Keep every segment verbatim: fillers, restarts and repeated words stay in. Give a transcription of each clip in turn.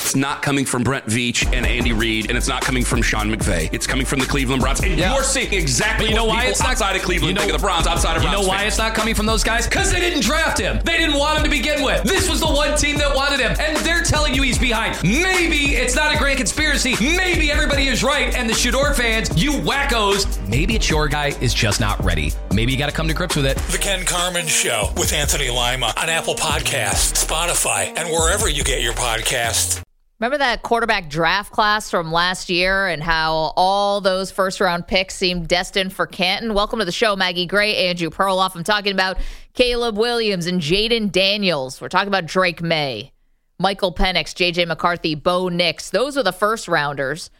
it's not coming from Brent Veach and Andy Reid, and it's not coming from Sean McVay. It's coming from the Cleveland Browns. And yeah. you're seeing exactly but you know what why people it's not, outside of Cleveland you know, think of the Browns, outside of You Browns know why fans. it's not coming from those guys? Because they didn't draft him. They didn't want him to begin with. This was the one team that wanted him, and they're telling you he's behind. Maybe it's not a grand conspiracy. Maybe everybody is right, and the Shador fans, you wackos, maybe it's your guy is just not ready. Maybe you got to come to grips with it. The Ken Carman Show with Anthony Lima on Apple Podcasts, Spotify, and wherever you get your podcasts. Remember that quarterback draft class from last year and how all those first-round picks seemed destined for Canton? Welcome to the show, Maggie Gray, Andrew Perloff. I'm talking about Caleb Williams and Jaden Daniels. We're talking about Drake May, Michael Penix, J J McCarthy, Bo Nix. Those were the first-rounders.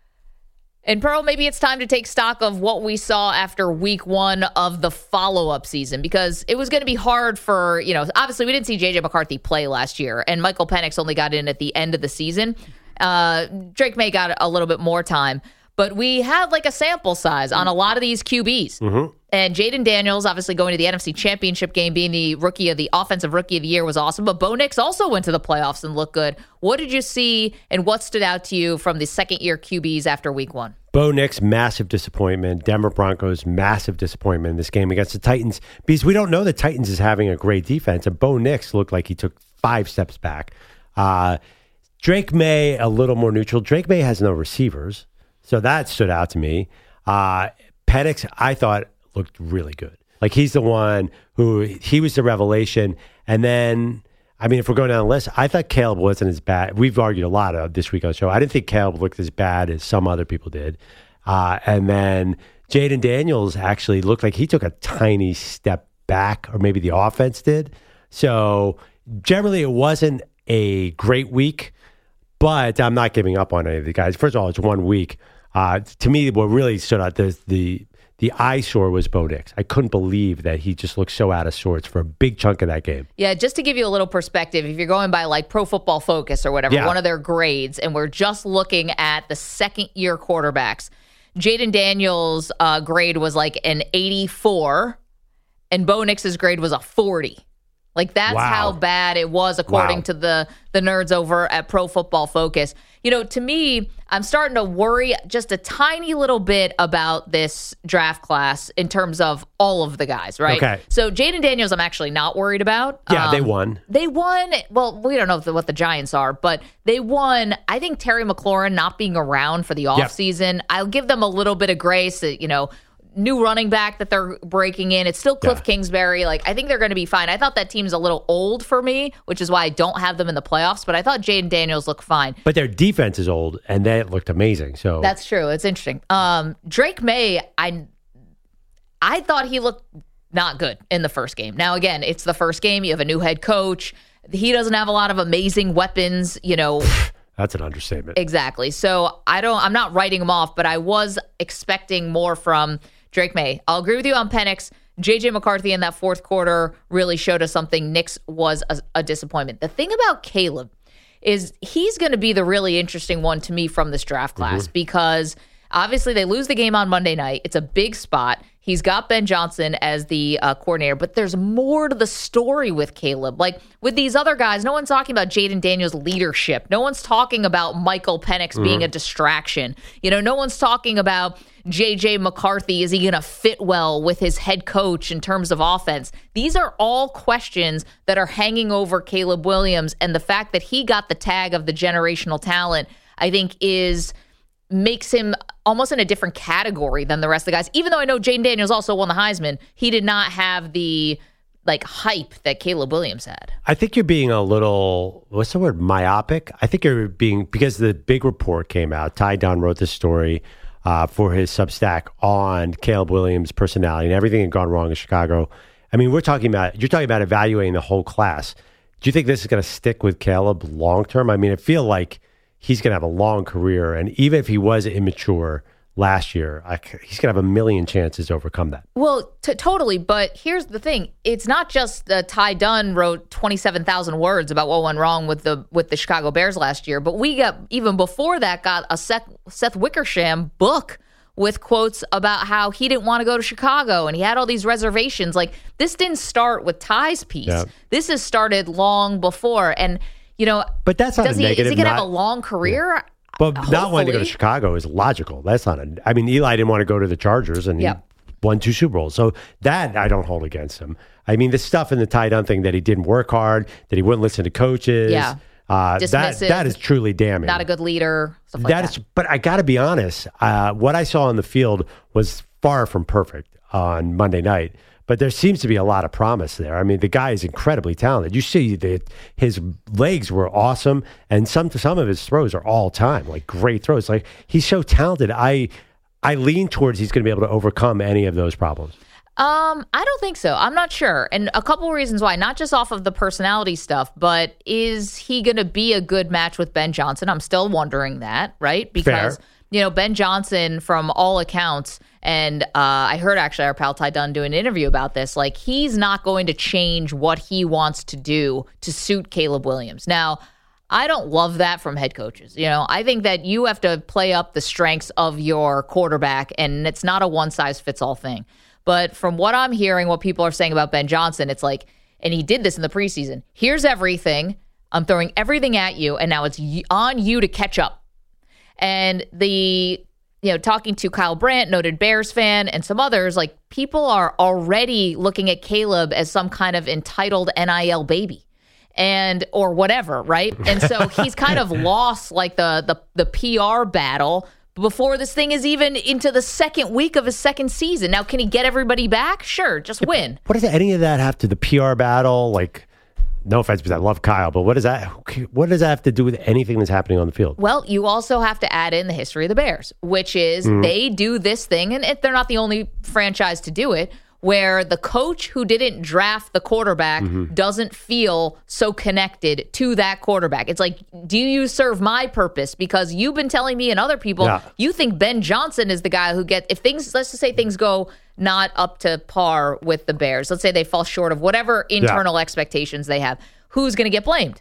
And Pearl, maybe it's time to take stock of what we saw after week one of the follow-up season, because it was going to be hard for, you know, obviously we didn't see J J McCarthy play last year, and Michael Penix only got in at the end of the season. Uh, Drake May got a little bit more time, but we had like a sample size on a lot of these Q Bs. Mm-hmm. And Jaden Daniels, obviously going to the N F C Championship game, being the rookie of the offensive rookie of the year, was awesome. But Bo Nix also went to the playoffs and looked good. What did you see, and what stood out to you from the second-year Q Bs after week one? Bo Nix, massive disappointment. Denver Broncos, massive disappointment in this game against the Titans, because we don't know the Titans is having a great defense, and Bo Nix looked like he took five steps back. Uh, Drake May, a little more neutral. Drake May has no receivers, so that stood out to me. Uh, Penix, I thought, looked really good. Like, he's the one who, he was the revelation. And then, I mean, if we're going down the list, I thought Caleb wasn't as bad. We've argued a lot of this week on the show. I didn't think Caleb looked as bad as some other people did. Uh, and then Jaden Daniels actually looked like he took a tiny step back, or maybe the offense did. So generally it wasn't a great week, but I'm not giving up on any of the guys. First of all, it's one week. Uh, to me, what really stood out, the the The eyesore was Bo Nix. I couldn't believe that he just looked so out of sorts for a big chunk of that game. Yeah, just to give you a little perspective, if you're going by like Pro Football Focus or whatever, yeah. one of their grades, and we're just looking at the second-year quarterbacks, Jaden Daniels' uh, grade was like an eighty-four, and Bo Nix's grade was a forty. Like, that's wow. how bad it was, according wow. to the, the nerds over at Pro Football Focus. You know, to me, I'm starting to worry just a tiny little bit about this draft class in terms of all of the guys, right? Okay. So Jaden Daniels, I'm actually not worried about. Yeah, um, they won. They won. Well, we don't know what the Giants are, but they won. I think Terry McLaurin not being around for the offseason, yep. I'll give them a little bit of grace, you know, new running back that they're breaking in. It's still Cliff yeah. Kingsbury. Like, I think they're going to be fine. I thought that team's a little old for me, which is why I don't have them in the playoffs, but I thought Jaden Daniels looked fine. But their defense is old, and that looked amazing. So that's true. It's interesting. Um, Drake May, I, I thought he looked not good in the first game. Now, again, it's the first game. You have a new head coach. He doesn't have a lot of amazing weapons, you know. That's an understatement. Exactly. So I don't, I'm not writing him off, but I was expecting more from Drake May. I'll agree with you on Penix. J J McCarthy in that fourth quarter really showed us something. Nix was a, a disappointment. The thing about Caleb is he's going to be the really interesting one to me from this draft class, mm-hmm. because obviously they lose the game on Monday night. It's a big spot. He's got Ben Johnson as the uh, coordinator, but there's more to the story with Caleb. Like, with these other guys, no one's talking about Jaden Daniels' leadership. No one's talking about Michael Penix mm-hmm. being a distraction. You know, no one's talking about J J McCarthy. Is he going to fit well with his head coach in terms of offense? These are all questions that are hanging over Caleb Williams, and the fact that he got the tag of the generational talent, I think, is makes him almost in a different category than the rest of the guys. Even though I know Jaden Daniels also won the Heisman, he did not have the like hype that Caleb Williams had. I think you're being a little, what's the word, myopic? I think you're being, because the big report came out. Ty Dunn wrote this story uh, for his Substack on Caleb Williams' personality and everything had gone wrong in Chicago. I mean, we're talking about, you're talking about evaluating the whole class. Do you think this is going to stick with Caleb long term? I mean, I feel like he's going to have a long career, and even if he was immature last year, I, he's going to have a million chances to overcome that. Well, t- totally, but here's the thing. It's not just uh, Ty Dunn wrote twenty-seven thousand words about what went wrong with the with the Chicago Bears last year, but we got, even before that, got a Seth, Seth Wickersham book with quotes about how he didn't want to go to Chicago, and he had all these reservations. Like, this didn't start with Ty's piece. Yeah. This has started long before, and you know, but that's not does a he, negative. Is he going to not, have a long career? Yeah. But Hopefully. Not wanting to go to Chicago is logical. That's not a. I mean, Eli didn't want to go to the Chargers, and yep. he won two Super Bowls. So that I don't hold against him. I mean, the stuff in the Ty Dunne thing that he didn't work hard, that he wouldn't listen to coaches. Yeah. Uh, that that is truly damning. Not a good leader. Stuff like that, that. Is, but I got to be honest. Uh, what I saw on the field was far from perfect on Monday night. But there seems to be a lot of promise there. I mean, the guy is incredibly talented. You see that his legs were awesome, and some some of his throws are all time, like great throws. Like he's so talented. I I lean towards he's going to be able to overcome any of those problems. Um, I don't think so. I'm not sure. And a couple of reasons why, not just off of the personality stuff, but is he going to be a good match with Ben Johnson? I'm still wondering that, right? Because, Fair. you know, Ben Johnson, from all accounts, and uh, I heard actually our pal Ty Dunne do an interview about this, like he's not going to change what he wants to do to suit Caleb Williams. Now, I don't love that from head coaches. You know, I think that you have to play up the strengths of your quarterback, and it's not a one-size-fits-all thing. But from what I'm hearing, what people are saying about Ben Johnson, it's like, and he did this in the preseason, here's everything. I'm throwing everything at you, and now it's on you to catch up. And the, you know, talking to Kyle Brandt, noted Bears fan, and some others, like people are already looking at Caleb as some kind of entitled N I L baby. And or whatever, right? And so he's kind of lost like the the the P R battle before this thing is even into the second week of his second season. Now, can he get everybody back? Sure, just win. What does any of that have to the P R battle? Like, no offense, because I love Kyle, but what does that what does that have to do with anything that's happening on the field? Well, you also have to add in the history of the Bears, which is mm. they do this thing, and they're not the only franchise to do it, where the coach who didn't draft the quarterback mm-hmm. doesn't feel so connected to that quarterback. It's like, do you serve my purpose? Because you've been telling me and other people, yeah. you think Ben Johnson is the guy who gets, if things, let's just say things go not up to par with the Bears. Let's say they fall short of whatever internal yeah. expectations they have. Who's going to get blamed?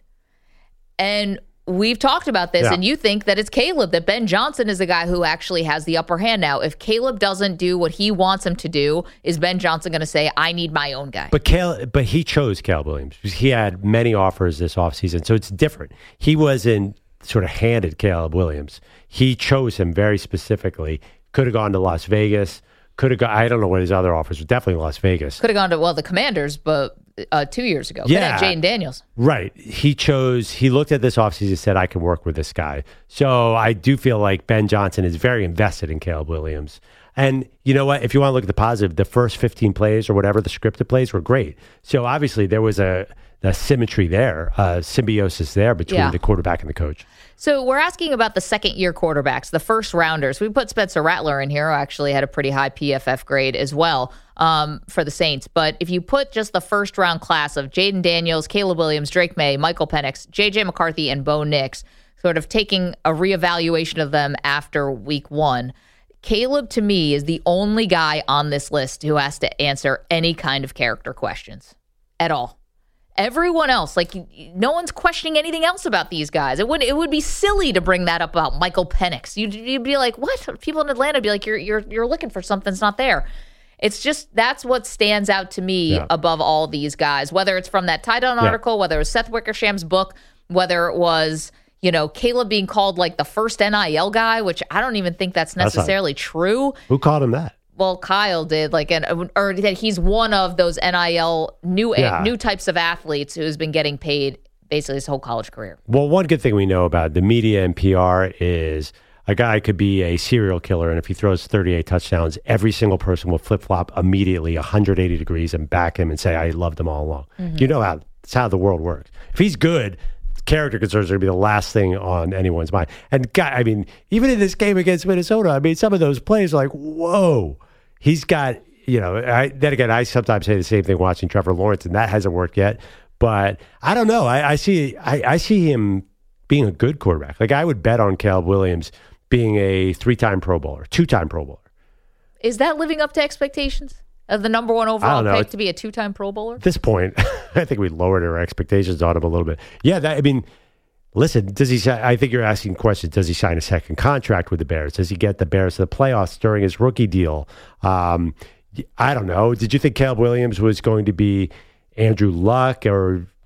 And we've talked about this, yeah. and you think that it's Caleb, that Ben Johnson is the guy who actually has the upper hand now. If Caleb doesn't do what he wants him to do, is Ben Johnson going to say, I need my own guy? But Caleb, but he chose Caleb Williams. He had many offers this offseason, so it's different. He wasn't sort of handed Caleb Williams. He chose him very specifically. Could have gone to Las Vegas. Could have gone, I don't know what his other offers were. Definitely Las Vegas. Could have gone to, well, the Commanders, but uh, two years ago. Yeah. Jaden Daniels. Right. He chose, he looked at this offseason and said, I can work with this guy. So I do feel like Ben Johnson is very invested in Caleb Williams. And you know what? If you want to look at the positive, the first fifteen plays or whatever, the scripted plays were great. So obviously there was a, a symmetry there, a symbiosis there between yeah. the quarterback and the coach. So we're asking about the second-year quarterbacks, the first rounders. We put Spencer Rattler in here, who actually had a pretty high P F F grade as well um, for the Saints. But if you put just the first-round class of Jaden Daniels, Caleb Williams, Drake May, Michael Penix, J J McCarthy, and Bo Nix, sort of taking a reevaluation of them after week one, Caleb, to me, is the only guy on this list who has to answer any kind of character questions at all. Everyone else, like, no one's questioning anything else about these guys. It would it would be silly to bring that up about Michael Penix. You'd, you'd be like, what? People in Atlanta would be like, you're you're you're looking for something that's not there. It's just, that's what stands out to me yeah. above all these guys, whether it's from that Ty Dunne article, yeah. whether it was Seth Wickersham's book, whether it was, you know, Caleb being called like the first N I L guy, which I don't even think that's necessarily that's not, true. Who called him that? Well, Kyle did, like, an, or that he's one of those N I L new yeah. new types of athletes who's been getting paid basically his whole college career. Well, one good thing we know about the media and P R is a guy could be a serial killer, and if he throws thirty-eight touchdowns, every single person will flip-flop immediately one hundred eighty degrees and back him and say, I loved him all along. Mm-hmm. You know how that's how the world works. If he's good, character concerns are going to be the last thing on anyone's mind. And, God, I mean, even in this game against Minnesota, I mean, some of those plays are like, whoa. He's got, you know, I, then again, I sometimes say the same thing watching Trevor Lawrence, and that hasn't worked yet. But I don't know. I, I see I, I see him being a good quarterback. Like, I would bet on Caleb Williams being a three-time Pro Bowler, two-time Pro Bowler. Is that living up to expectations of the number one overall pick to be a two-time Pro Bowler? At this point, I think we lowered our expectations on him a little bit. Yeah, that, I mean, listen, does he? I think you're asking questions. Does he sign a second contract with the Bears? Does he get the Bears to the playoffs during his rookie deal? Um, I don't know. Did you think Caleb Williams was going to be Andrew Luck, or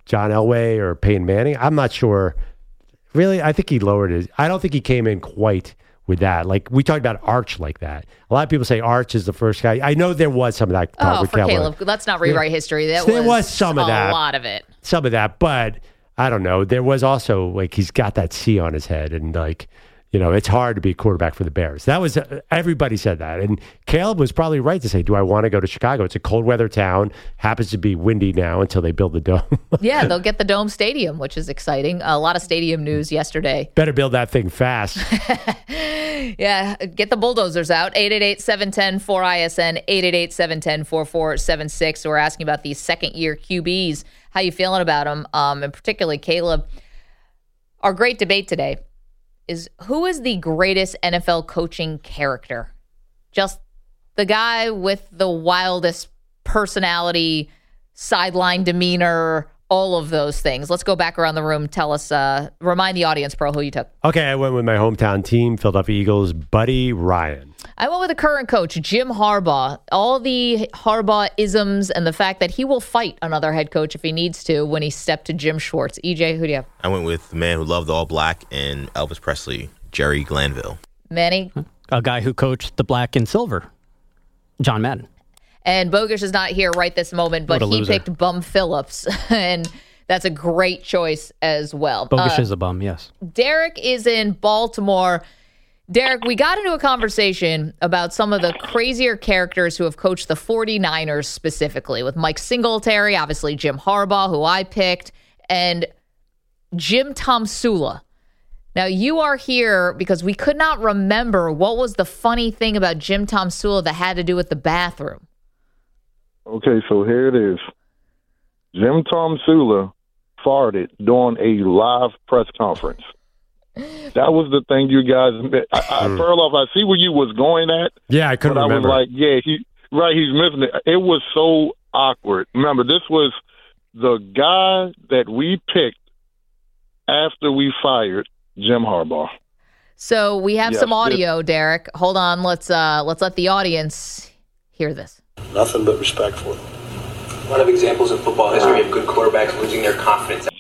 John Elway or Peyton Manning. I'm not sure. Really, I think he lowered his. I don't think he came in quite with that. Like, we talked about Arch like that. A lot of people say Arch is the first guy. I know there was some of that. Oh, for Caleb. Let's not rewrite history. That there was, was some of that. A lot of it. Some of that, but I don't know. There was also, like, he's got that C on his head, and, like, you know, it's hard to be a quarterback for the Bears. That was, uh, everybody said that. And Caleb was probably right to say, do I want to go to Chicago? It's a cold weather town, happens to be windy now until they build the dome. Yeah, they'll get the Dome Stadium, which is exciting. A lot of stadium news yesterday. Better build that thing fast. Yeah, get the bulldozers out. eight eight eight, seven one zero, four I S N, eight eight eight, seven one zero, four four seven six. We're asking about these second-year Q Bs. How you feeling about them? Um, and particularly Caleb. Our great debate today is, who is the greatest N F L coaching character? Just the guy with the wildest personality, sideline demeanor, all of those things. Let's go back around the room. Tell us, uh, remind the audience, Pro, who you took. Okay, I went with my hometown team, Philadelphia Eagles, Buddy Ryan. I went with the current coach, Jim Harbaugh. All the Harbaugh-isms and the fact that he will fight another head coach if he needs to when he stepped to Jim Schwartz. E J, who do you have? I went with the man who loved all black and Elvis Presley, Jerry Glanville. Manny? A guy who coached the black and silver, John Madden. And Bogusch is not here right this moment, but he loser. picked Bum Phillips, and that's a great choice as well. Bogusch uh, is a bum, yes. Derek is in Baltimore. Derek, we got into a conversation about some of the crazier characters who have coached the 49ers specifically, with Mike Singletary, obviously Jim Harbaugh, who I picked, and Jim Tomsula. Now, you are here because we could not remember what was the funny thing about Jim Tomsula that had to do with the bathroom. Okay, so here it is. Jim Tomsula farted during a live press conference. That was the thing you guys. I, I, Perloff, I see where you was going at. Yeah, I couldn't but remember. I was like, yeah, he right, he's missing it. It was so awkward. Remember, this was the guy that we picked after we fired Jim Harbaugh. So we have Yes, some audio, Derek. Hold on, let's uh, let's let the audience hear this. Nothing but respect for them. A lot of examples in football history of good quarterbacks losing their confidence.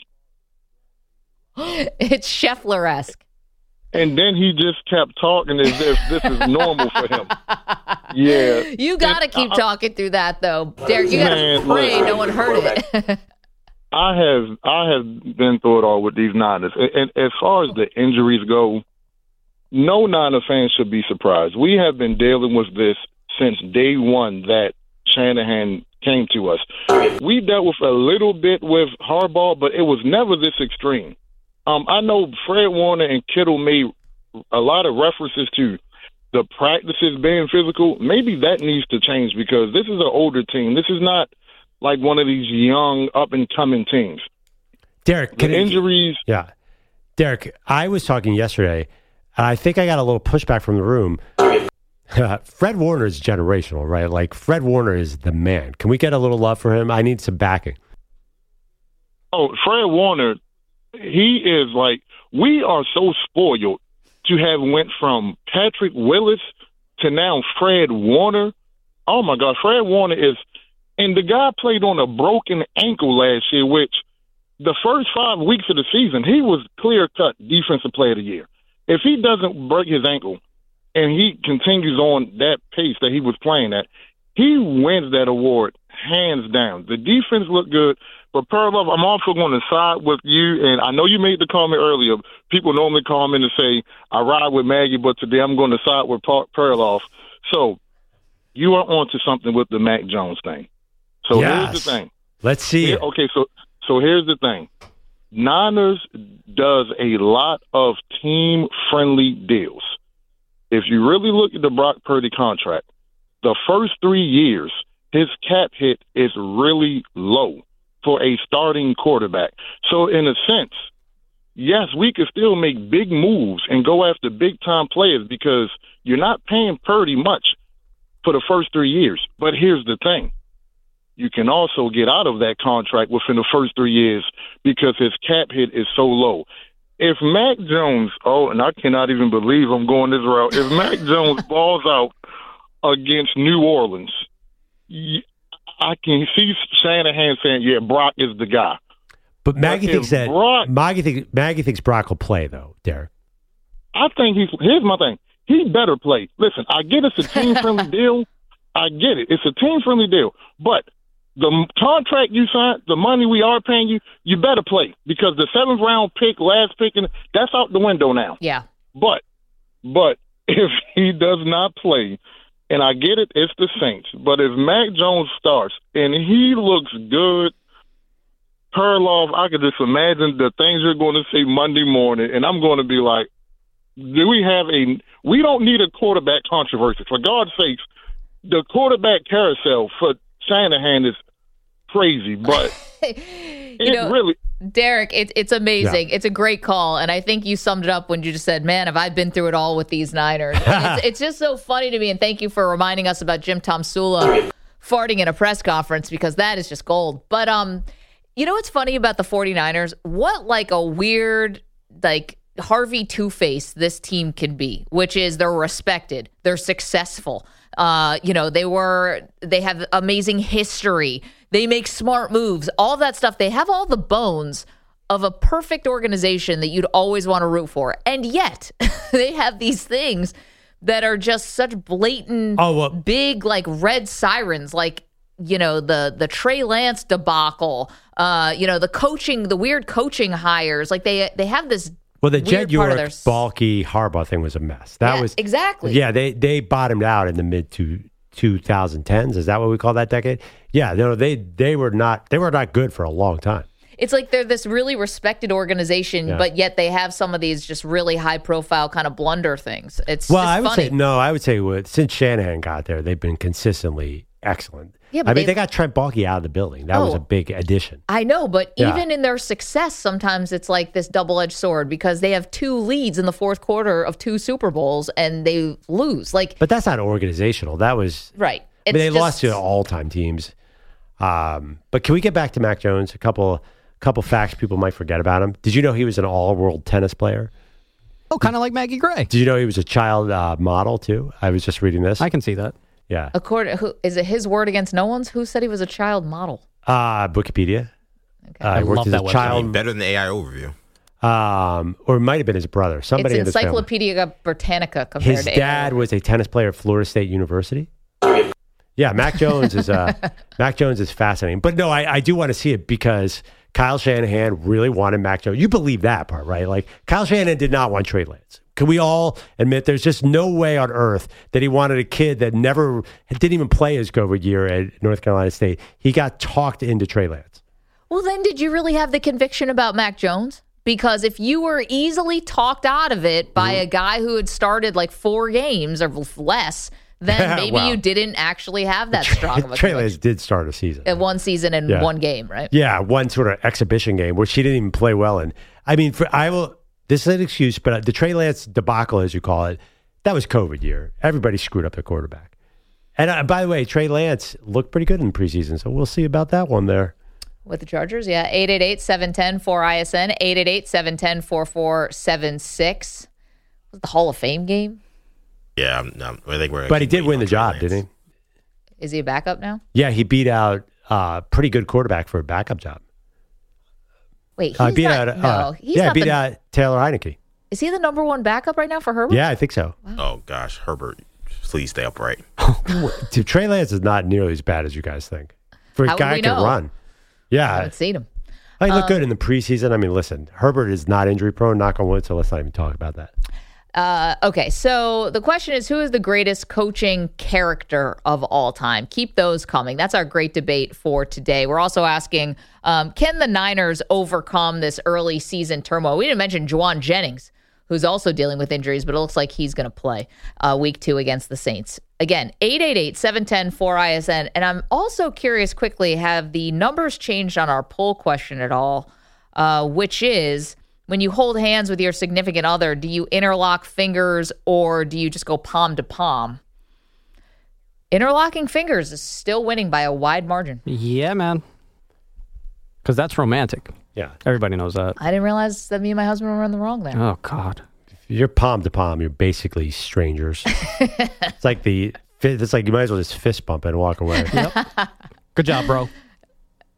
It's Scheffler-esque. And then he just kept talking as if this is normal for him. Yeah. You got to keep uh, talking through that, though. Derek, you got to pray listen, no one heard it. I have I have been through it all with these Niners. And as far as the injuries go, no Niner fan should be surprised. We have been dealing with this since day one that Shanahan came to us. We dealt with a little bit with Harbaugh, but it was never this extreme. Um, I know Fred Warner and Kittle made a lot of references to the practices being physical. Maybe that needs to change because this is an older team. This is not like one of these young, up-and-coming teams. Derek, the injuries. You, yeah. Derek, I was talking yesterday, and I think I got a little pushback from the room. Fred Warner is generational, right? Like, Fred Warner is the man. Can we get a little love for him? I need some backing. Oh, Fred Warner, he is like, we are so spoiled to have went from Patrick Willis to now Fred Warner. Oh, my God. Fred Warner is, and the guy played on a broken ankle last year, which the first five weeks of the season, he was clear-cut Defensive Player of the Year. If he doesn't break his ankle and he continues on that pace that he was playing at, he wins that award hands down. The defense looked good, but Perloff, I'm also going to side with you, and I know you made the comment earlier. People normally call in and say, I ride with Maggie, but today I'm going to side with Perloff. So you are onto something with the Mac Jones thing. So yes. Here's the thing. Let's see Here, it. Okay, so so here's the thing. Niners does a lot of team-friendly deals. If you really look at the Brock Purdy contract, the first three years, his cap hit is really low for a starting quarterback. So in a sense, yes, we could still make big moves and go after big-time players because you're not paying Purdy much for the first three years. But here's the thing. You can also get out of that contract within the first three years because his cap hit is so low. If Mac Jones, oh, and I cannot even believe I'm going this route, if Mac Jones balls out against New Orleans, I can see Shanahan saying, yeah, Brock is the guy. But Maggie but thinks that Brock, Maggie thinks Maggie thinks Brock will play though, Derek. I think he's. Here's my thing. He better play. Listen, I get it's a team friendly deal. I get it. It's a team friendly deal. But the contract you signed, the money we are paying you, you better play because the seventh round pick, last pick, and that's out the window now. Yeah. But, but if he does not play, and I get it, it's the Saints. But if Mac Jones starts and he looks good, Perloff, I could just imagine the things you're going to say Monday morning, and I'm going to be like, do we have a – we don't need a quarterback controversy. For God's sakes, the quarterback carousel for Shanahan is crazy, but it know, really – Derek, it, it's amazing. Yeah. It's a great call, and I think you summed it up when you just said, man, have I been through it all with these Niners. it's, it's just so funny to me, and thank you for reminding us about Jim Tomsula farting in a press conference because that is just gold. But um, you know what's funny about the 49ers? What like a weird like – Harvey Two-Face this team can be, which is they're respected, they're successful. Uh, you know, they were they have amazing history. They make smart moves, all that stuff. They have all the bones of a perfect organization that you'd always want to root for. And yet they have these things that are just such blatant, oh, well, big, like red sirens, like, you know, the the Trey Lance debacle, uh, you know, the coaching, the weird coaching hires. Like they they have this. Well, the Jed York, their... Balky, Harbaugh thing was a mess. That yeah, was exactly. Yeah, they they bottomed out in the mid to twenty tens. Is that what we call that decade? Yeah, no, they they were not they were not good for a long time. It's like they're this really respected organization, yeah. but yet they have some of these just really high profile kind of blunder things. It's well, just I would funny. say no. I would say what, since Shanahan got there, they've been consistently excellent. Yeah, but I mean, they they got Trent Baalke out of the building. That oh, was a big addition. I know, but yeah. even in their success, sometimes it's like this double-edged sword because they have two leads in the fourth quarter of two Super Bowls and they lose. Like, but that's not organizational. That was right. I mean, they just, lost to all-time teams. Um, but can we get back to Mac Jones? A couple, couple facts people might forget about him. Did you know he was an all-world tennis player? Oh, kind of like Maggie Gray. Did you know he was a child uh, model too? I was just reading this. I can see that. Yeah. According, who, is it his word against no one's? Who said he was a child model? Uh, Wikipedia. Okay. Uh, I worked love as that a website. child. Better than the A I overview. Um, or it might have been his brother. Somebody it's in his family. Encyclopedia Britannica compared His to dad A I. was a tennis player at Florida State University. Yeah, Mac Jones is uh, Mac Jones is fascinating. But no, I, I do want to see it because Kyle Shanahan really wanted Mac Jones. You believe that part, right? Like Kyle Shanahan did not want Trey Lance. Can we all admit there's just no way on earth that he wanted a kid that never didn't even play his COVID year at North Carolina State? He got talked into Trey Lance. Well, then did you really have the conviction about Mac Jones? Because if you were easily talked out of it by mm-hmm. a guy who had started like four games or less, then maybe wow. you didn't actually have that strong of a Trey Lance did start a season. At one season and yeah. one game, right? Yeah, one sort of exhibition game, which he didn't even play well in. I mean, for I will... This is an excuse, but the Trey Lance debacle, as you call it, that was COVID year. Everybody screwed up their quarterback. And uh, by the way, Trey Lance looked pretty good in the preseason, so we'll see about that one there. With the Chargers, yeah. eight eight eight, seven one zero, four I S N, eight eight eight, seven one zero, four four seven six. Was it the Hall of Fame game? Yeah, no, I think we're. But he did win the job, Lance. didn't he? Is he a backup now? Yeah, he beat out a uh, pretty good quarterback for a backup job. Wait, he's uh, beat not, out, no, uh, he's yeah, not beat the, out Taylor Heineke. Is he the number one backup right now for Herbert? Yeah, I think so. Wow. Oh, gosh, Herbert, please stay upright. Trey Lance is not nearly as bad as you guys think. For a How guy would we who can know? run. Yeah. I haven't seen him. Oh, he looked Um, good in the preseason. I mean, listen, Herbert is not injury prone, knock on wood, so let's not even talk about that. Uh, okay, so the question is, who is the greatest coaching character of all time? Keep those coming. That's our great debate for today. We're also asking, um, can the Niners overcome this early season turmoil? We didn't mention Juwan Jennings, who's also dealing with injuries, but it looks like he's going to play uh, week two against the Saints. Again, eight eight eight, seven one zero, four I S N. And I'm also curious quickly, have the numbers changed on our poll question at all, uh, which is, when you hold hands with your significant other, do you interlock fingers or do you just go palm to palm? Interlocking fingers is still winning by a wide margin. Yeah, man. Because that's romantic. Yeah. Everybody knows that. I didn't realize that me and my husband were in the wrong there. Oh, God. If you're palm to palm, you're basically strangers. It's like the, it's like you might as well just fist bump and walk away. Yep. Good job, bro.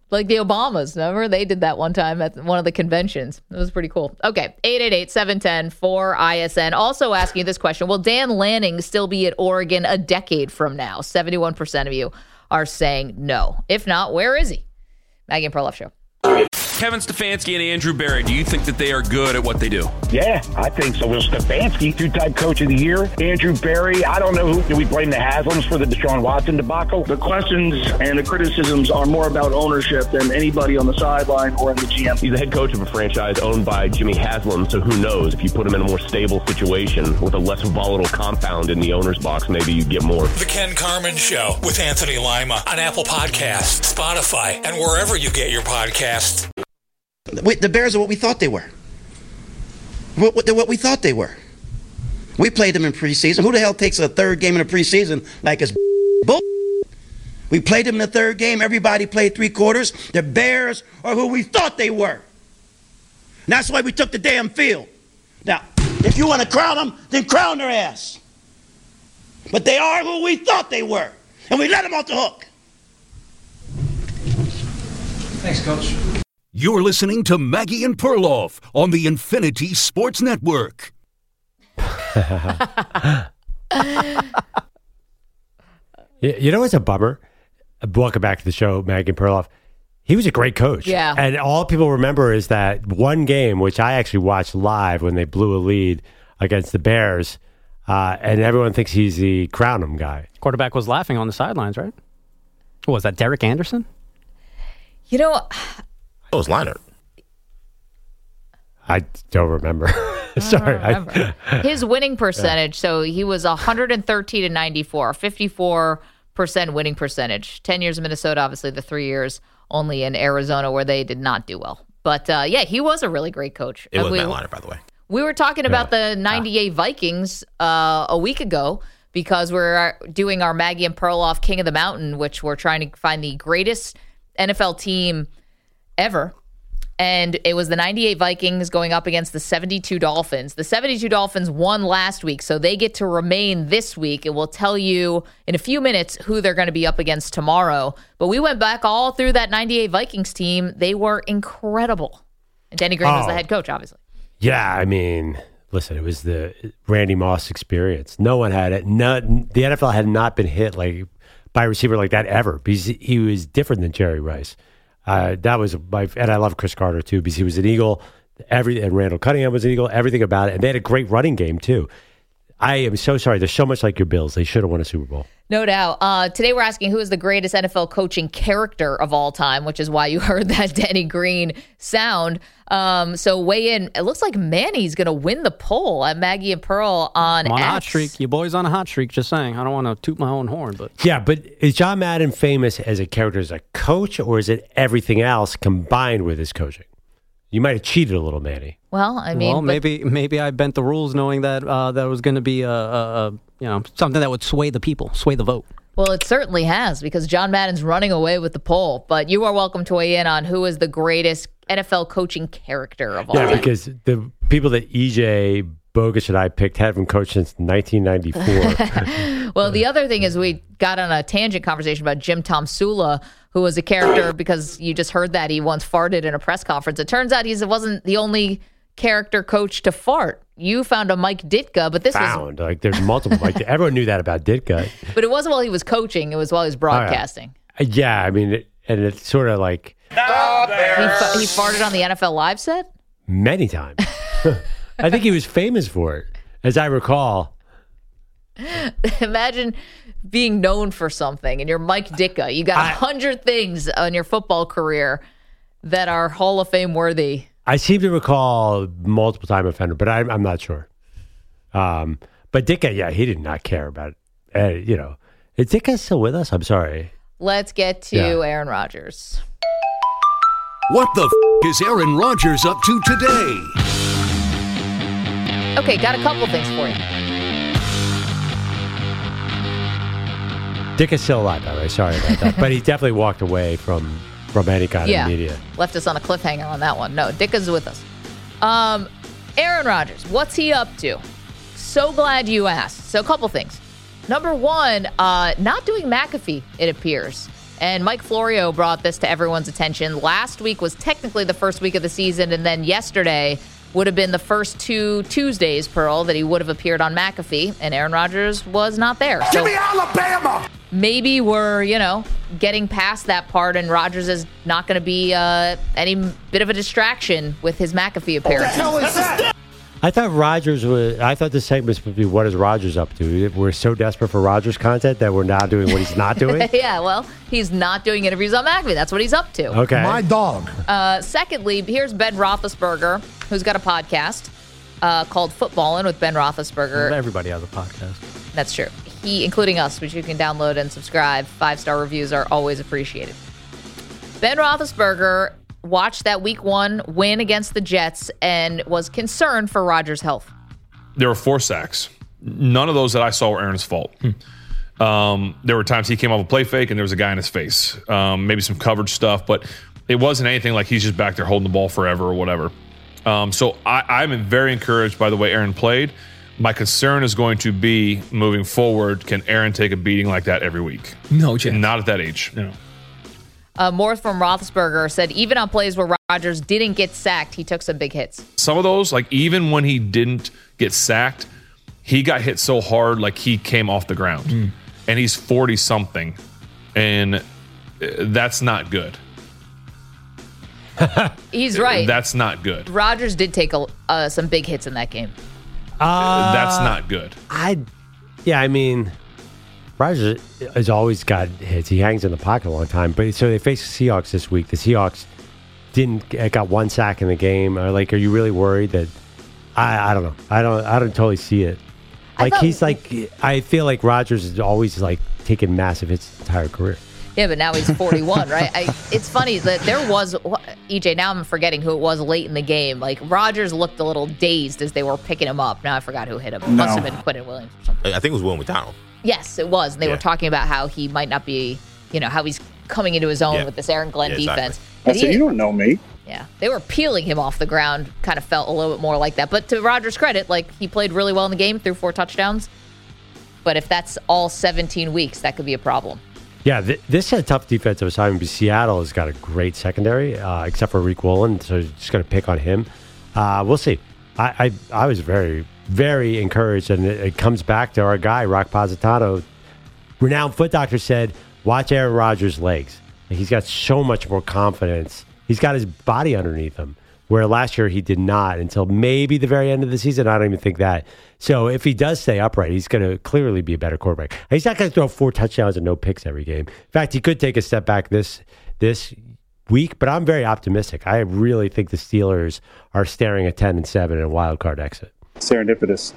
Like the Obamas, remember? They did that one time at one of the conventions. It was pretty cool. Okay, eight eight eight, seven one zero, four I S N. Also asking this question, will Dan Lanning still be at Oregon a decade from now? seventy-one percent of you are saying no. If not, where is he? Maggie and Perloff Show. Kevin Stefanski and Andrew Berry, do you think that they are good at what they do? Yeah, I think so. Will Stefanski, two-time coach of the year. Andrew Berry, I don't know who. Do we blame the Haslams for the Deshaun Watson debacle? The questions and the criticisms are more about ownership than anybody on the sideline or in the G M. He's the head coach of a franchise owned by Jimmy Haslam, so who knows? If you put him in a more stable situation with a less volatile compound in the owner's box, maybe you get more. The Ken Carman Show with Anthony Lima on Apple Podcasts, Spotify, and wherever you get your podcasts. The Bears are what we thought they were. What, they're what we thought they were. We played them in preseason. Who the hell takes a third game in the preseason like it's bull? We played them in the third game. Everybody played three quarters. The Bears are who we thought they were. And that's why we took the damn field. Now, if you want to crown them, then crown their ass. But they are who we thought they were. And we let them off the hook. Thanks, Coach. You're listening to Maggie and Perloff on the Infinity Sports Network. You know what's a bummer? Welcome back to the show, Maggie and Perloff. He was a great coach. Yeah. And all people remember is that one game, which I actually watched live when they blew a lead against the Bears, uh, and everyone thinks he's the crown him guy. Quarterback was laughing on the sidelines, right? What was that, Derek Anderson? You know... Oh, it was Leinart. I don't remember. Sorry. I don't remember. His winning percentage, yeah. So he was one hundred thirteen to ninety-four, fifty-four percent winning percentage. ten years in Minnesota, obviously the three years only in Arizona where they did not do well. But uh, yeah, he was a really great coach. It was we, Matt Leinart, by the way. We were talking about yeah. the ninety-eight ah. Vikings uh, a week ago because we're doing our Maggie and Perloff King of the Mountain, which we're trying to find the greatest N F L team ever. And it was the ninety-eight Vikings going up against the seventy-two Dolphins. The seventy-two Dolphins won last week, so they get to remain this week. And we'll tell you in a few minutes who they're going to be up against tomorrow. But we went back all through that ninety-eight Vikings team. They were incredible. And Denny Green oh. was the head coach, obviously. Yeah, I mean, listen, it was the Randy Moss experience. No one had it. No, the N F L had not been hit like by a receiver like that ever because he was different than Jerry Rice. Uh, that was my, and I love Chris Carter too because he was an Eagle. Every and Randall Cunningham was an Eagle. Everything about it, and they had a great running game too. I am so sorry. They're so much like your Bills. They should have won a Super Bowl. No doubt. Uh, today we're asking who is the greatest N F L coaching character of all time, which is why you heard that Denny Green sound. Um, so weigh in. It looks like Manny's going to win the poll at Maggie and Pearl on I'm on X. a hot streak. You boys on a hot streak, just saying. I don't want to toot my own horn. but Yeah, but is John Madden famous as a character, as a coach, or is it everything else combined with his coaching? You might have cheated a little, Manny. Well, I mean, well, but, maybe maybe I bent the rules knowing that uh, that was going to be a, a, a you know something that would sway the people, sway the vote. Well, it certainly has because John Madden's running away with the poll. But you are welcome to weigh in on who is the greatest N F L coaching character of all yeah, time. Yeah, because the people that E J Bogus and I picked haven't coached since nineteen ninety-four. Well, the other thing is we got on a tangent conversation about Jim Tomsula, who was a character because you just heard that he once farted in a press conference. It turns out he wasn't the only character coach to fart. You found a Mike Ditka, but this found was like there's multiple. Mike, everyone knew that about Ditka, but it wasn't while he was coaching. It was while he was broadcasting. Oh, yeah. yeah, I mean, it, and it's sort of like he, fa- he farted on the N F L Live set many times. I think he was famous for it, as I recall. Imagine being known for something, and you're Mike Ditka. You got a hundred things on your football career that are Hall of Fame worthy. I seem to recall multiple time offender, but I'm, I'm not sure. Um, but Ditka, yeah, he did not care about it. Uh, you know, is Ditka still with us? I'm sorry. Let's get to yeah. Aaron Rodgers. What the f- is Aaron Rodgers up to today? Okay, got a couple things for you. Dick is still alive, by the way. Sorry about that. But he definitely walked away from, from any kind yeah, of media. Left us on a cliffhanger on that one. No, Dick is with us. Um, Aaron Rodgers, what's he up to? So glad you asked. So a couple things. Number one, uh, not doing McAfee, it appears. And Mike Florio brought this to everyone's attention. Last week was technically the first week of the season, and then yesterday would have been the first two Tuesdays, Pearl, that he would have appeared on McAfee, and Aaron Rodgers was not there. So Give me Alabama! maybe we're, you know, getting past that part, and Rodgers is not going to be uh, any bit of a distraction with his McAfee appearance. What the hell is that? I thought Rodgers was. I thought the segments would be what is Rodgers up to? We're so desperate for Rodgers content that we're now doing what he's not doing. Yeah, well, he's not doing interviews on McAfee. That's what he's up to. Okay. My dog. Uh, secondly, here's Ben Roethlisberger, who's got a podcast uh, called Footballin' with Ben Roethlisberger. Everybody has a podcast. That's true. He, including us, which you can download and subscribe. Five-star reviews are always appreciated. Ben Roethlisberger watched that week one win against the Jets and was concerned for Rodgers' health. There were four sacks. None of those that I saw were Aaron's fault. Hmm. Um, there were times he came off a play fake and there was a guy in his face. Um, maybe some coverage stuff, but it wasn't anything like he's just back there holding the ball forever or whatever. Um, so I, I'm very encouraged by the way Aaron played. My concern is going to be moving forward, can Aaron take a beating like that every week? No chance. Not at that age. No. Uh, more from Roethlisberger said even on plays where Rodgers didn't get sacked, he took some big hits. Some of those, like even when he didn't get sacked, he got hit so hard like he came off the ground. Mm. And he's forty-something, and that's not good. He's right. That's not good. Rodgers did take a, uh, some big hits in that game. Uh, that's not good. I, yeah, I mean, Rodgers has always got hits. He hangs in the pocket a long time. But so they face the Seahawks this week. The Seahawks didn't got one sack in the game. Are like, are you really worried that? I, I don't know. I don't. I don't totally see it. Like thought, he's like, I feel like Rodgers is always like taking massive hits his entire career. Yeah, but now he's forty-one, right? I, it's funny that there was, E J, now I'm forgetting who it was late in the game. Like, Rodgers looked a little dazed as they were picking him up. Now I forgot who hit him. It no. must have been Quentin Williams or something. I think it was Will McDonald. Yes, it was. And they yeah. were talking about how he might not be, you know, how he's coming into his own yeah. with this Aaron Glenn yeah, defense. Exactly. I said, you don't know me. Yeah, they were peeling him off the ground. Kind of felt a little bit more like that. But to Rodgers' credit, like, he played really well in the game, threw four touchdowns. But if that's all seventeen weeks, that could be a problem. Yeah, th- this is a tough defensive assignment. Seattle has got a great secondary, uh, except for Rick Woolen, so just going to pick on him. Uh, we'll see. I, I I was very, very encouraged, and it, it comes back to our guy, Rock Positano. Renowned foot doctor said, watch Aaron Rodgers' legs. Like, he's got so much more confidence. He's got his body underneath him, where last year he did not until maybe the very end of the season. I don't even think that. So if he does stay upright, he's going to clearly be a better quarterback. He's not going to throw four touchdowns and no picks every game. In fact, he could take a step back this this week, but I'm very optimistic. I really think the Steelers are staring at ten and seven in a wild card exit. Serendipitous.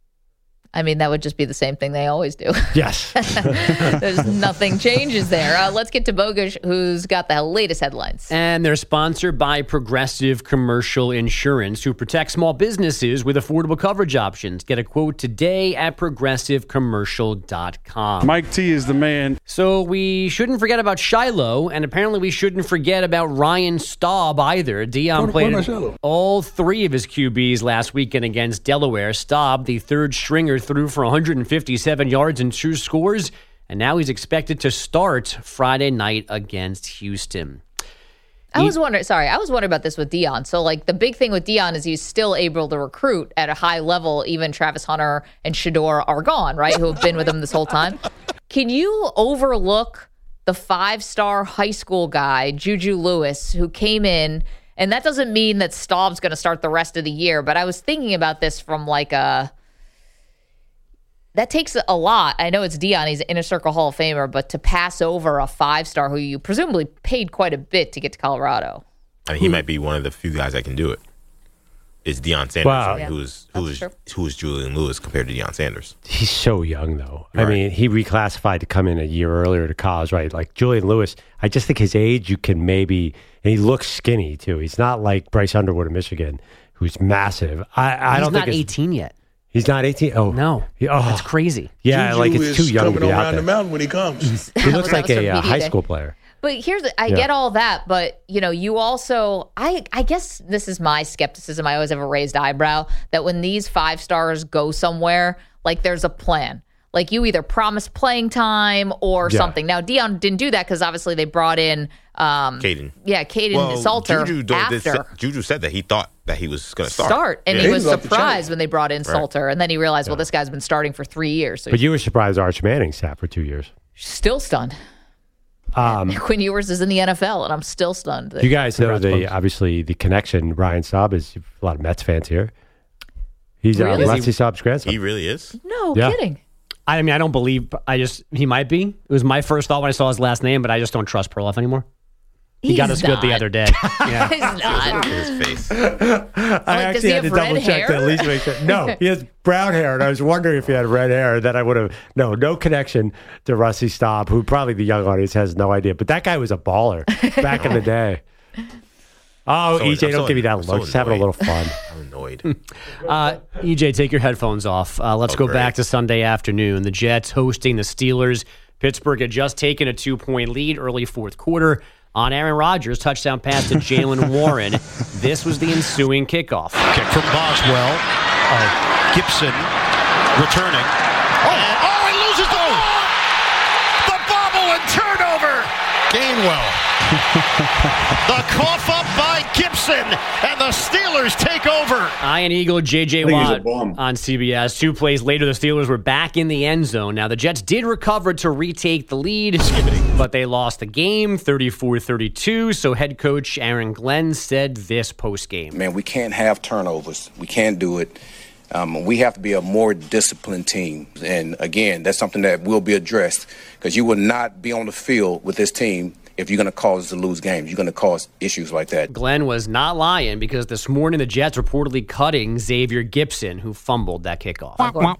I mean, that would just be the same thing they always do. Yes. There's nothing changes there. Uh, let's get to Bogusch, who's got the latest headlines. And they're sponsored by Progressive Commercial Insurance, who protects small businesses with affordable coverage options. Get a quote today at progressive commercial dot com. Mike T is the man. So we shouldn't forget about Shiloh, and apparently we shouldn't forget about Ryan Staub either. Dion played all three of his Q Bs last weekend against Delaware. Staub, the third stringer, threw for one hundred fifty-seven yards and two scores, and now he's expected to start Friday night against Houston. I was wondering, sorry, I was wondering about this with Dion. So, like, the big thing with Dion is he's still able to recruit at a high level. Even Travis Hunter and Shador are gone, right, who have been with him this whole time. Can you overlook the five-star high school guy, Juju Lewis, who came in, and that doesn't mean that Staub's going to start the rest of the year, but I was thinking about this from, like, a... That takes a lot. I know it's Dion. He's an Inner Circle Hall of Famer, but to pass over a five-star who you presumably paid quite a bit to get to Colorado. I mean, he might be one of the few guys that can do it. It's Deion Sanders, wow. yeah. who's who's who's Julian Lewis compared to Deion Sanders. He's so young, though. Right. I mean, he reclassified to come in a year earlier to college, right? Like Julian Lewis, I just think his age, you can maybe, and he looks skinny, too. He's not like Bryce Underwood of Michigan, who's massive. I, I He's don't not think eighteen yet. He's not eighteen? Oh. No. He, oh. That's crazy. Yeah, Juju like it's too young to be out there. The mountain when he comes. He looks like a uh, high school player. But here's, the, I Yeah. get all that, but, you know, you also, I I guess this is my skepticism. I always have a raised eyebrow that when these five stars go somewhere, like there's a plan. Like you either promised playing time or Yeah. something. Now Dion didn't do that because obviously they brought in um, Caden. Yeah, Caden Well, Salter Juju, though, after. did say- Juju said that he thought that he was going to start. Start, and Yeah. he was surprised when they brought in Right. Salter, and then he realized, well, this guy's been starting for three years, so But he's you were surprised Arch Manning sat for two years. still stunned. Um, Quinn Ewers is in the N F L, and I'm still stunned. that- you guys know Congrats, the folks. obviously the connection. Ryan Staub is a lot of Mets fans here. He's Really? uh, Rusty Staub's grandson. He really is. No Yeah. kidding. I mean, I don't believe. I just he might be. It was my first thought when I saw his last name, but I just don't trust Perloff anymore. He got He's us good the not. other day. Yeah. He's not. His face. I Like, does actually he had to have double red check that hair? at least to make sure. No, he has brown hair, and I was wondering if he had red hair. Then I would have no, no connection to Rusty Staub, who probably the young audience has no idea. But that guy was a baller back in the day. Oh, So- E J, I'm don't so- give me that I'm look. so Just having a little annoyed. fun. I'm annoyed. Uh, E J, take your headphones off. Uh, let's Oh, go great. back to Sunday afternoon. The Jets hosting the Steelers. Pittsburgh had just taken a two-point lead early fourth quarter on Aaron Rodgers' touchdown pass to Jalen Warren. This was the ensuing kickoff. Kick from Boswell. Oh, Gibson returning. Oh, oh, he loses the ball! The bobble and turnover! Gainwell. The cough up by Gibson, and the Steelers take over. Iron Eagle J J I think he's a Watt bum. on C B S. Two plays later, the Steelers were back in the end zone. Now, the Jets did recover to retake the lead, but they lost the game thirty-four thirty-two. So head coach Aaron Glenn said this postgame. Man, we can't have turnovers. We can't do it. Um, we have to be a more disciplined team. And again, that's something that will be addressed because you will not be on the field with this team if you're going to cause us to lose games. You're going to cause issues like that. Glenn was not lying because this morning the Jets reportedly cutting Xavier Gibson, who fumbled that kickoff.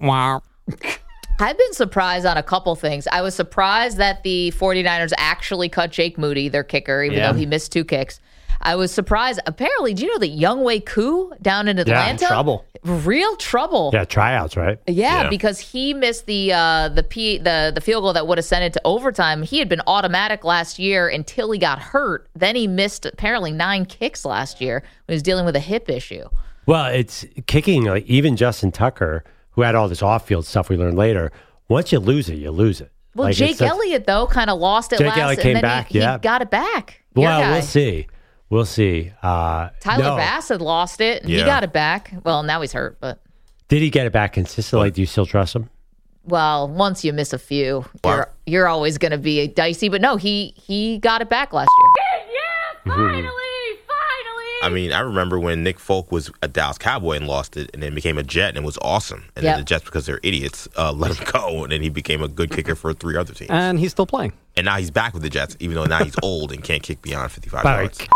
I've been surprised on a couple things. I was surprised that the 49ers actually cut Jake Moody, their kicker, even Yeah. though he missed two kicks. I was surprised. Apparently, do you know that Younghoe Koo down in Atlanta? trouble. Real trouble. Yeah, tryouts, right? Yeah, because he missed the uh, the P, the the field goal that would have sent it to overtime. He had been automatic last year until he got hurt. Then he missed apparently nine kicks last year when he was dealing with a hip issue. Well, it's kicking. Like even Justin Tucker, who had all this off-field stuff we learned later. Once you lose it, you lose it. Well, Like, Jake it's- Elliott though kind of lost it Jake last, Elliott and came then back, he, yeah. he got it back. Your Well, guy. we'll see. We'll see. Uh, Tyler no. Bass had lost it, and he Yeah. got it back. Well, now he's hurt, but Did he get it back consistently? Do you still trust him? well, once you miss a few, you're you're always going to be dicey. But no, he he got it back last year. Finally, I mean, I remember when Nick Folk was a Dallas Cowboy and lost it and then became a Jet and it was awesome. And Yep. then the Jets, because they're idiots, uh, let him go. And then he became a good kicker for three other teams. And he's still playing. And now he's back with the Jets, even though now he's old and can't kick beyond fifty-five By the way, yards.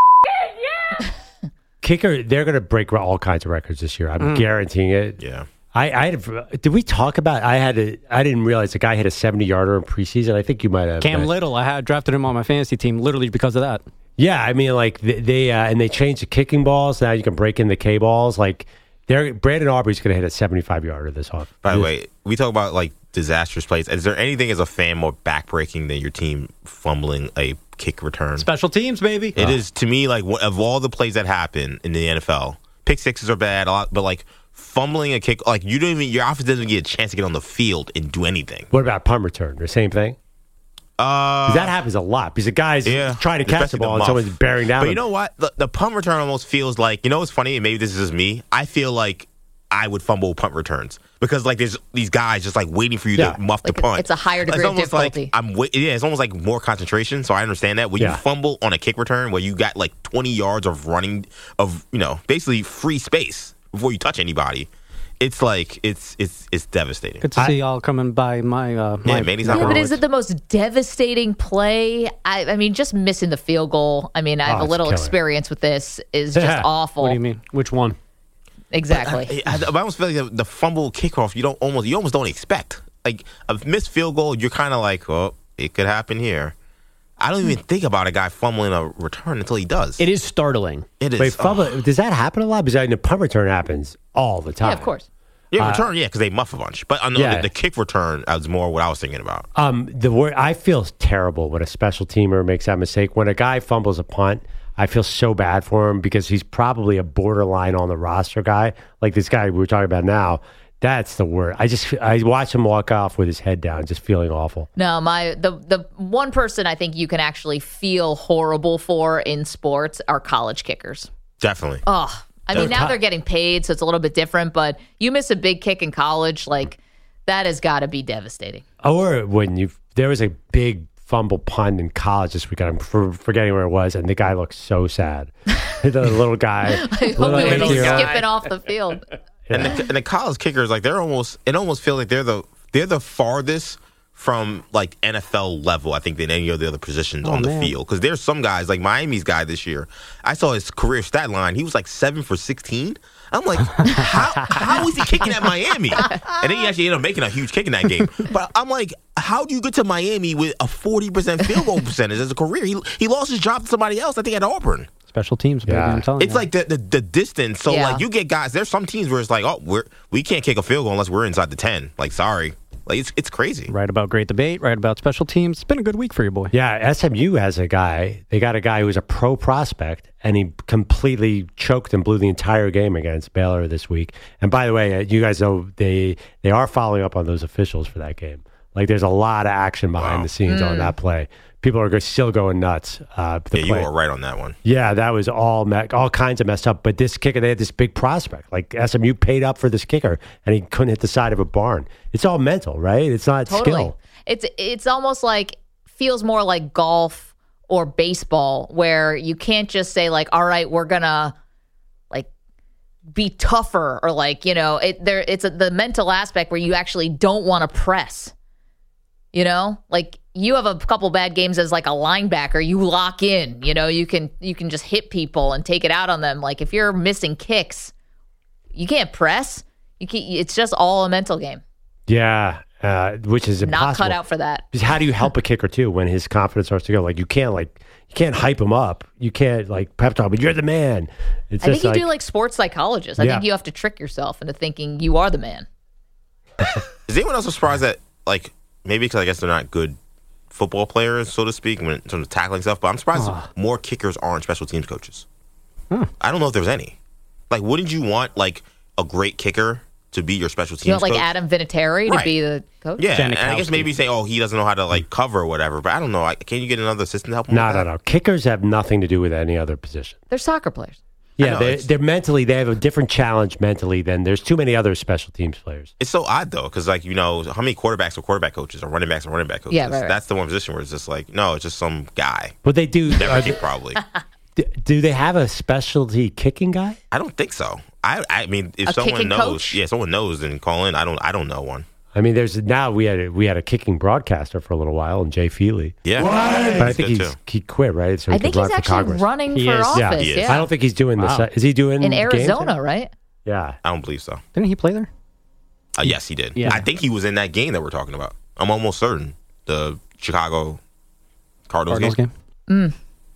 Kicker, they're going to break all kinds of records this year. I'm Mm. guaranteeing it. Yeah. I, I had. A, did we talk about? I had. A, I didn't realize the guy hit a seventy yarder in preseason. I think you might have. Cam uh, Little, I had drafted him on my fantasy team literally because of that. Yeah, I mean, like they, they uh, and they changed the kicking balls. Now you can break in the K balls. Like, they're Brandon Aubrey's going to hit a seventy-five yarder this off. By the way, we talk about like disastrous plays. Is there anything as a fan more backbreaking than your team fumbling a kick return? Special teams, baby. It is to me like one- of all the plays that happen in the N F L. Pick sixes are bad, a lot, but like fumbling a kick, like you don't even your offense doesn't get a chance to get on the field and do anything. What about punt return? The same thing. Uh, 'Cause that happens a lot because the guys trying to catch the especially ball and muff. someone's bearing down. But you him. know what? The, the punt return almost feels like, you know what's funny? And maybe this is just me. I feel like I would fumble punt returns because like there's these guys just like waiting for you Yeah. to muff Like, the punt. it's a higher degree It's of almost like difficulty. I'm wait- yeah, it's almost like more concentration. So I understand that when Yeah. you fumble on a kick return where you got like twenty yards of running of you know basically free space before you touch anybody. It's like it's it's it's devastating. Good to see y'all coming by my. Uh, my Yeah, Manny's not Yeah, wrong. but is it the most devastating play? I, I mean, just missing the field goal. I mean, I have Oh, a it's little killer. experience with this. Is just awful. What do you mean? Which one? Exactly. I, I, I almost feel like the, the fumble kickoff you don't almost you almost don't expect. Like a missed field goal, you're kind of like, oh, it could happen here. I don't even think about a guy fumbling a return until he does. It is startling. It is. Wait, oh. fumble, does that happen a lot? Because I mean, the punt return happens all the time. Yeah, of course. Yeah, Uh, return, yeah, because they muff a bunch. But on the, Yeah. the, the kick return was more what I was thinking about. Um, the word I feel terrible when a special teamer makes that mistake. When a guy fumbles a punt, I feel so bad for him because he's probably a borderline on the roster guy, like this guy we were talking about now. That's the word. I just I watch him walk off with his head down, just feeling awful. No, my the the one person I think you can actually feel horrible for in sports are college kickers. Definitely. Oh, I mean, now they're getting paid, so it's a little bit different. But you miss a big kick in college, like that has got to be devastating. Or when you there was a big fumble punt in college this weekend. I'm for, forgetting where it was, and the guy looked so sad. The little guy, I hope he was skipping off the field. And, the, and the college kickers, like they're almost, it almost feels like they're the they're the farthest from like N F L level, I think, than any of the other positions oh, on the man. field. Because there's some guys, like Miami's guy this year, I saw his career stat line. He was like seven for sixteen. I'm like, how, how is he kicking at Miami? And then he actually ended up making a huge kick in that game. But I'm like, how do you get to Miami with a forty percent field goal percentage as a career? He he lost his job to somebody else, I think, at Auburn. Special teams, baby. Yeah. I'm telling It's you. like the, the the distance. So Yeah. like you get guys. There's some teams where it's like, oh, we're we can't kick a field goal unless we're inside the ten. Like, sorry, like it's it's crazy. Right about great debate, right about special teams. It's been a good week for you, boy. Yeah, S M U has a guy. They got a guy who's a pro prospect, and he completely choked and blew the entire game against Baylor this week. And by the way, uh, you guys know they they are following up on those officials for that game. Like, there's a lot of action behind Wow. the scenes Mm. on that play. People are go- still going nuts. Uh, the Yeah, play. you were right on that one. Yeah, that was all me- all kinds of messed up. But this kicker, they had this big prospect. Like, S M U paid up for this kicker, and he couldn't hit the side of a barn. It's all mental, right? It's not Totally. skill. It's it's almost like feels more like golf or baseball, where you can't just say like, all right, we're gonna like be tougher, or like, you know, it there it's a, the mental aspect where you actually don't want to press. You know, like you have a couple bad games as like a linebacker, you lock in, you know, you can you can just hit people and take it out on them. Like if you're missing kicks, you can't press. You can't, it's just all a mental game. Yeah, uh, which is impossible. Not cut out for that. Because how do you help a kicker too when his confidence starts to go? Like, you can't like you can't hype him up. You can't like pep talk, but you're the man. It's I think just you like, do like sports psychologists. I Yeah. think you have to trick yourself into thinking you are the man. Is anyone else surprised that, like, maybe because I guess they're not good football players, so to speak, when in terms of tackling stuff, but I'm surprised Ah. more kickers aren't special teams coaches. Huh. I don't know if there's any. Like, wouldn't you want, like, a great kicker to be your special teams You want like coach? Adam Vinatieri to Right. be the coach? Yeah, and I guess maybe say, oh, he doesn't know how to, like, cover or whatever, but I don't know. Like, can you get another assistant to help him no, with no, that? no. Kickers have nothing to do with any other position. They're soccer players. Yeah, know, they're, it's- they're mentally, they have a different challenge mentally than there's too many other special teams players. It's so odd, though, because, like, you know, how many quarterbacks are quarterback coaches or running backs are running back coaches? Yeah, right, right. That's the one position where it's just like, no, it's just some guy. But they do. Never are kick, they- probably. do, do they have a specialty kicking guy? I don't think so. I I mean, if A someone kicking knows, coach? yeah, someone knows, then call in. I don't I don't know one. I mean, there's now we had a, we had a kicking broadcaster for a little while, and Jay Feely. Yeah, but I He's think good, he's too. he quit, right? So he I think could he's run for actually Congress. running He for is. office. Yeah, he is. Yeah. I don't think he's doing Wow. this. Is he doing In games? Arizona, right? Yeah, I don't believe so. Didn't he play there? Uh, yes, he did. Yeah. I think he was in that game that we're talking about. I'm almost certain the Chicago Cardinals, Cardinals game. game.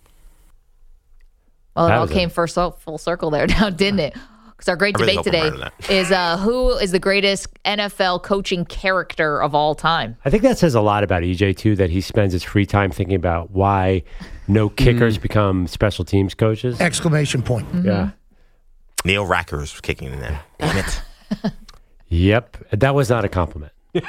Well, it That all was a- came full, full circle there now, didn't it? Because our great I really debate hope I'm today right on that. is uh, who is the greatest N F L coaching character of all time? I think that says a lot about E J too. That he spends his free time thinking about why no kickers become special teams coaches. Exclamation point. Yeah. Neil Rackers was kicking in there. Damn it. Yep. That was not a compliment.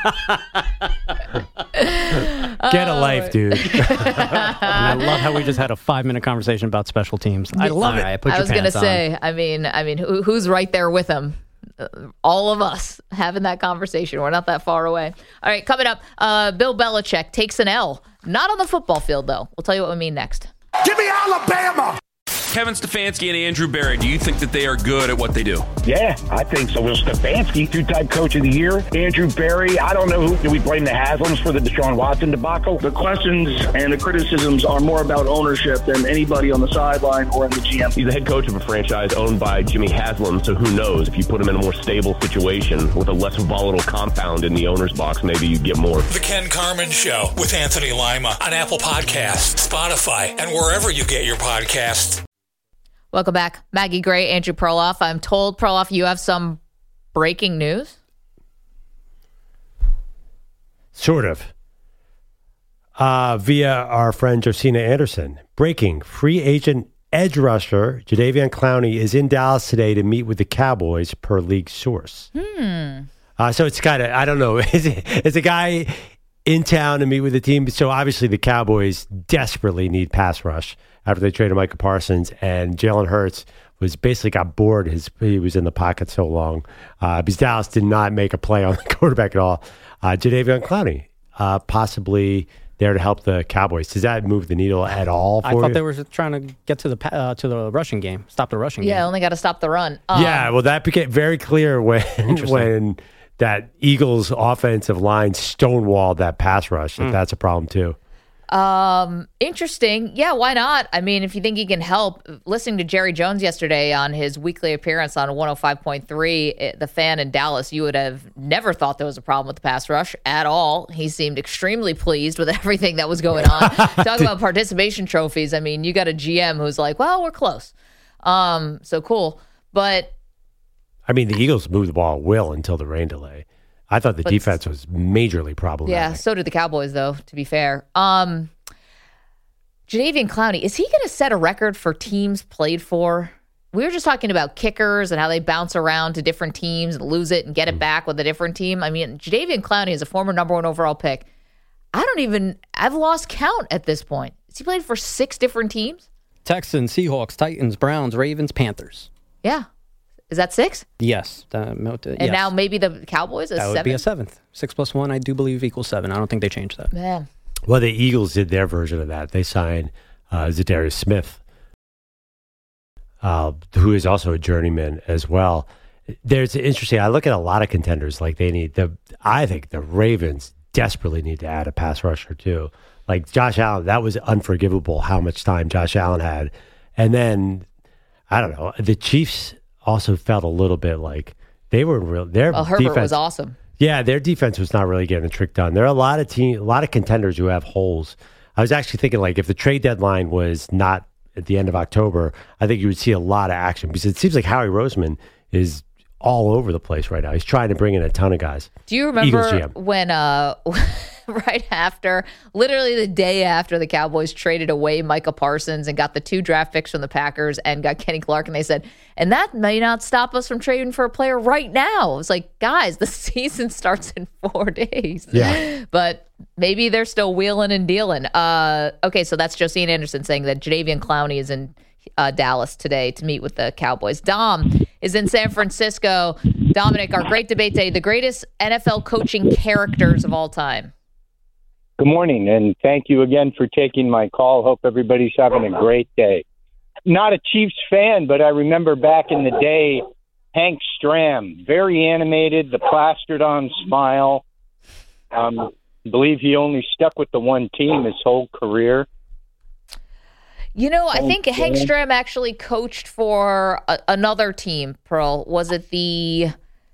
Get a life, dude. And I love how we just had a five minute conversation about special teams. I love All it. right, put I your was going to pants on. say, I mean, I mean, who, who's right there with him? Uh, all of us having that conversation. We're not that far away. All right, coming up, uh, Bill Belichick takes an L. Not on the football field, though. We'll tell you what we mean next. Give me Alabama. Kevin Stefanski and Andrew Berry, do you think that they are good at what they do? Yeah, I think so. Will Stefanski, two-time coach of the year. Andrew Berry, I don't know who. Do we blame the Haslams for the Deshaun Watson debacle? The questions and the criticisms are more about ownership than anybody on the sideline or in the G M. He's the head coach of a franchise owned by Jimmy Haslam, so who knows? If you put him in a more stable situation with a less volatile compound in the owner's box, maybe you get more. The Ken Carmen Show with Anthony Lima on Apple Podcasts, Spotify, and wherever you get your podcasts. Welcome back. Maggie Gray, Andrew Perloff. I'm told, Perloff, you have some breaking news. Sort of. Uh, via our friend Josina Anderson. Breaking. Free agent edge rusher Jadeveon Clowney is in Dallas today to meet with the Cowboys, per league source. Hmm. Uh, so it's kind of, I don't know, is, it, is a guy in town to meet with the team? So obviously the Cowboys desperately need pass rush after they traded Micah Parsons, and Jalen Hurts was basically got bored. His He was in the pocket so long uh, because Dallas did not make a play on the quarterback at all. Uh, Jadeveon Clowney, uh, possibly there to help the Cowboys. Does that move the needle at all for I thought you? they were trying to get to the pa- uh, to the rushing game, stop the rushing Yeah, game. only got to stop the run. Um, Yeah, well, that became very clear when when that Eagles offensive line stonewalled that pass rush. If Mm. that's a problem too. Um, interesting. Yeah, why not? I mean, if you think he can help, listening to Jerry Jones yesterday on his weekly appearance on one oh five point three, it, the fan in Dallas, you would have never thought there was a problem with the pass rush at all. He seemed extremely pleased with everything that was going on. Talk about participation trophies. I mean, you got a G M who's like, well, we're close. Um, so cool. But I mean, the Eagles moved the ball well until the rain delay. I thought the But- defense was majorly problematic. yeah, so did the Cowboys, though, to be fair. Um, Jadeveon Clowney, is he going to set a record for teams played for? We were just talking about kickers and how they bounce around to different teams and lose it and get it back with a different team. I mean, Jadeveon Clowney is a former number one overall pick. I don't even, I've lost count at this point. Has he played for six different teams? Texans, Seahawks, Titans, Browns, Ravens, Panthers. Yeah. Is that six? Yes. Uh, And yes. now maybe the Cowboys is that would seven? be a seventh. Six plus one, I do believe, equals seven. I don't think they changed that. Man. Well, the Eagles did their version of that. They signed uh, Zadarius Smith, uh, who is also a journeyman as well. There's interesting. I look at a lot of contenders. Like they need the. I think the Ravens desperately need to add a pass rusher too. Like Josh Allen, that was unforgivable how much time Josh Allen had, and then I don't know. The Chiefs also felt a little bit like they were real. Their Well, Herbert defense was awesome. Yeah, their defense was not really getting the trick done. There are a lot of team, a lot of contenders who have holes. I was actually thinking, like, if the trade deadline was not at the end of October, I think you would see a lot of action because it seems like Howie Roseman is all over the place right now. He's trying to bring in a ton of guys. Do you Eagles G remember M. when, uh, right after, literally the day after the Cowboys traded away Micah Parsons and got the two draft picks from the Packers and got Kenny Clark, and they said, and that may not stop us from trading for a player right now. It was like, guys, the season starts in four days. Yeah. But maybe they're still wheeling and dealing. Uh, okay, so that's Josine Anderson saying that Jadeveon Clowney is in uh, Dallas today to meet with the Cowboys. Dom is in San Francisco. Dominic, our great debate day, the greatest N F L coaching characters of all time. Good morning, and thank you again for taking my call. Hope everybody's having a great day. Not a Chiefs fan, but I remember back in the day, Hank Stram, very animated, the plastered-on smile. Um, I believe he only stuck with the one team his whole career. You know, I think Hank Hank Stram. Stram actually coached for a, another team, Pearl. Was it the...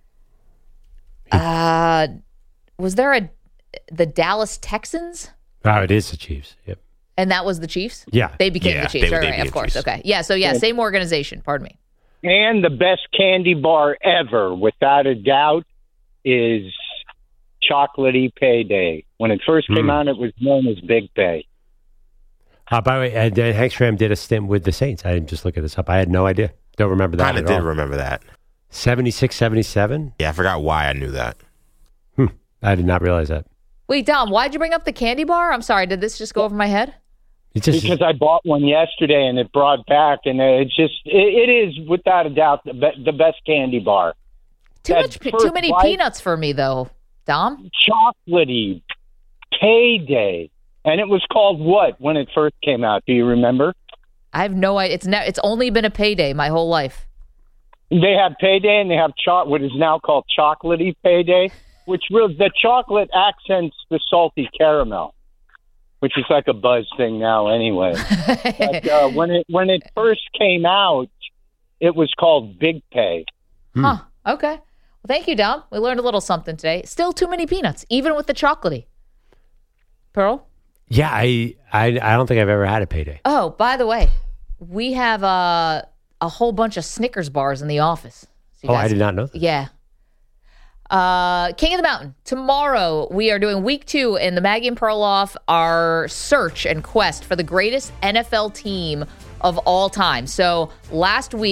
Uh, was there a... the Dallas Texans? Oh, it is the Chiefs. Yep. And that was the Chiefs? Yeah. They became Yeah, the Chiefs. they- All they right, became of course. Chiefs. Okay. Yeah, so yeah, Yeah. same organization. Pardon me. And the best candy bar ever, without a doubt, is Chocolatey Payday. When it first came Mm. out, it was known as Big Pay. Uh, by the way, uh, uh, Hank Stram did a stint with the Saints. I didn't just look at this up. I had no idea. Don't remember that Kind of at did all. remember that. seventy-six, seventy-seven? Yeah, I forgot why I knew that. Hmm. I did not realize that. Wait, Dom, why'd you bring up the candy bar? I'm sorry. Did this just go over my head? It just, because I bought one yesterday and it brought back, and it's just it, it is without a doubt the, be, the best candy bar. Too That much, too first many bite, peanuts for me, though, Dom. Chocolatey Payday, and it was called what when it first came out? Do you remember? I have no idea. It's ne- It's only been a payday my whole life. They have Payday and they have cho- what is now called Chocolatey Payday, which really the chocolate accents the salty caramel, which is like a buzz thing now anyway. But uh, when it when it first came out, it was called Big Pay. Huh. Okay. Well, thank you, Dom. We learned a little something today. Still too many peanuts, even with the chocolatey. Pearl? yeah, I, I I don't think I've ever had a payday. Oh, by the way, we have uh, a whole bunch of Snickers bars in the office. So you Oh, I guys- did not know that. Yeah. Uh, King of the Mountain. Tomorrow, we are doing week two in the Maggie and Pearl off, our search and quest for the greatest N F L team of all time. So last week,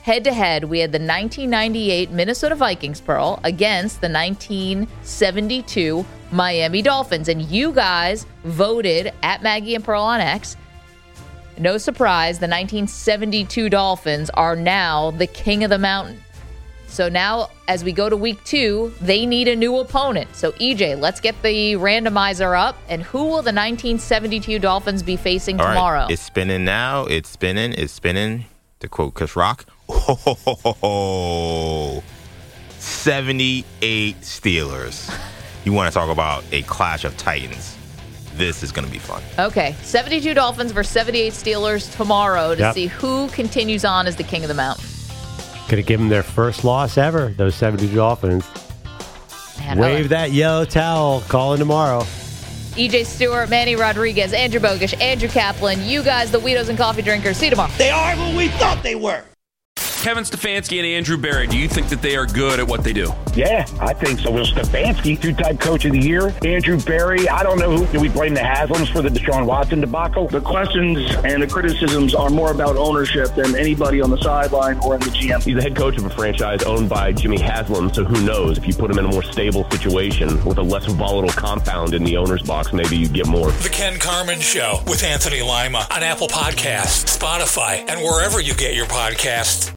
head-to-head, we had the nineteen ninety-eight Minnesota Vikings, Pearl, against the nineteen seventy-two Miami Dolphins. And you guys voted at Maggie and Pearl on X. No surprise, the nineteen seventy-two Dolphins are now the king of the mountain. So now, as we go to week two, they need a new opponent. So, E J, let's get the randomizer up. And who will the nineteen seventy-two Dolphins be facing All tomorrow? Right. It's spinning now. It's spinning. It's spinning. To quote Chris Rock, oh, seventy-eight Steelers. You want to talk about a clash of titans. This is going to be fun. Okay, seventy-two Dolphins versus seventy-eight Steelers tomorrow to Yep. see who continues on as the king of the mountain. Could have given them their first loss ever, those seventy Dolphins. Man, Wave like- that yellow towel. Call in tomorrow. E J Stewart, Manny Rodriguez, Andrew Bogish, Andrew Kaplan, you guys, the Weedos and Coffee Drinkers. See you tomorrow. They are who we thought they were. Kevin Stefanski and Andrew Berry, do you think that they are good at what they do? Yeah, I think so. Will Stefanski, two-time coach of the year. Andrew Berry, I don't know who. Do we blame the Haslams for the Deshaun Watson debacle? The questions and the criticisms are more about ownership than anybody on the sideline or in the G M. He's the head coach of a franchise owned by Jimmy Haslam, so who knows? If you put him in a more stable situation with a less volatile compound in the owner's box, maybe you get more. The Ken Carman Show with Anthony Lima on Apple Podcasts, Spotify, and wherever you get your podcasts.